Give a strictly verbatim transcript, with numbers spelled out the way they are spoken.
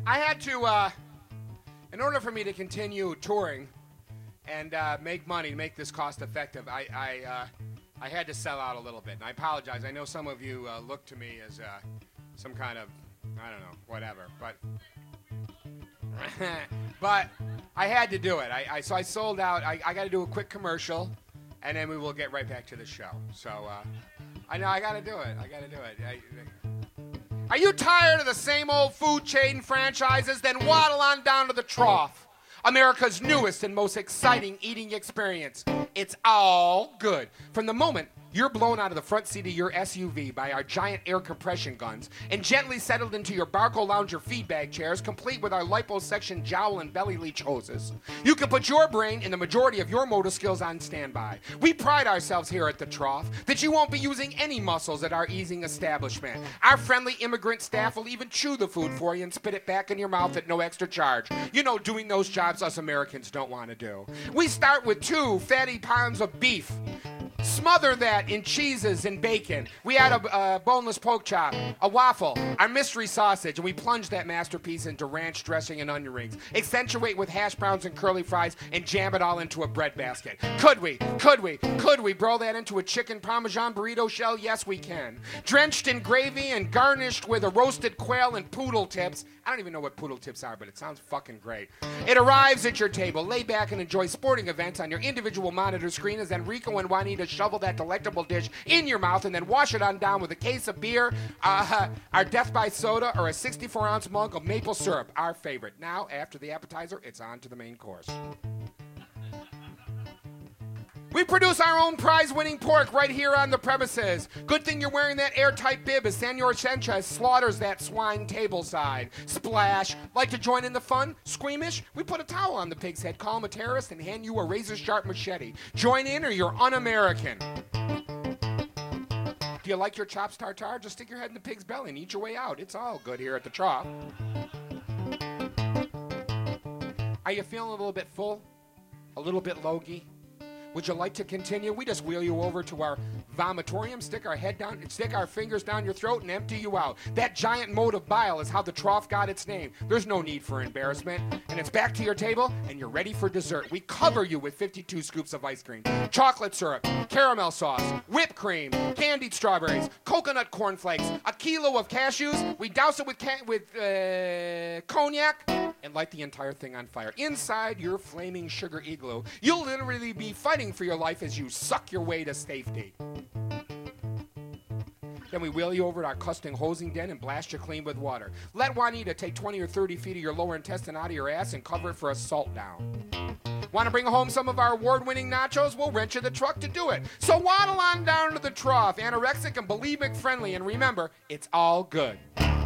I had to, uh, in order for me to continue touring and uh, make money, make this cost effective, I I, uh, I had to sell out a little bit. And I apologize. I know some of you uh, look to me as uh, some kind of, I don't know, whatever. But but I had to do it. I, I so I sold out. I, I got to do a quick commercial, and then we will get right back to the show. So uh, I know I got to do it. I got to do it. I, I, Are you tired of the same old food chain franchises? Then waddle on down to the Trough, America's newest and most exciting eating experience. It's all good. From the moment you're blown out of the front seat of your S U V by our giant air compression guns and gently settled into your Barco Lounger feedbag chairs, complete with our liposuction jowl and belly leech hoses, you can put your brain and the majority of your motor skills on standby. We pride ourselves here at the Trough that you won't be using any muscles at our easing establishment. Our friendly immigrant staff will even chew the food for you and spit it back in your mouth at no extra charge. You know, doing those jobs us Americans don't want to do. We start with two fatty pounds of beef. Smother that in cheeses and bacon. We add a uh, boneless pork chop, a waffle, our mystery sausage, and we plunge that masterpiece into ranch dressing and onion rings. Accentuate with hash browns and curly fries and jam it all into a bread basket. Could we? Could we? Could we roll that into a chicken parmesan burrito shell? Yes, we can. Drenched in gravy and garnished with a roasted quail and poodle tips. I don't even know what poodle tips are, but it sounds fucking great. It arrives at your table. Lay back and enjoy sporting events on your individual monitor screen as Enrico and Juanita shovel that delectable dish in your mouth and then wash it on down with a case of beer, uh, our Death by Soda, or a sixty-four ounce mug of maple syrup, our favorite. Now, after the appetizer, it's on to the main course. We produce our own prize-winning pork right here on the premises. Good thing you're wearing that airtight bib as Senor Sanchez slaughters that swine tableside. Splash. Like to join in the fun? Squeamish? We put a towel on the pig's head, call him a terrorist, and hand you a razor-sharp machete. Join in or you're un-American. Do you like your chops tartare? Just stick your head in the pig's belly and eat your way out. It's all good here at the Trough. Are you feeling a little bit full? A little bit logy? Would you like to continue? We just wheel you over to our vomitorium, stick our head down, stick our fingers down your throat, and empty you out. That giant moat of bile is how the Trough got its name. There's no need for embarrassment. And it's back to your table, and you're ready for dessert. We cover you with fifty-two scoops of ice cream, chocolate syrup, caramel sauce, whipped cream, candied strawberries, coconut cornflakes, a kilo of cashews. We douse it with, ca- with uh, cognac and light the entire thing on fire. Inside your flaming sugar igloo, you'll literally be fighting for your life as you suck your way to safety. Then we wheel you over to our custom hosing den and blast you clean with water. Let Juanita take twenty or thirty feet of your lower intestine out of your ass and cover it for a salt down. Want to bring home some of our award-winning nachos? We'll rent you the truck to do it. So waddle on down to the Trough, anorexic and bulimic friendly, and remember, it's all good.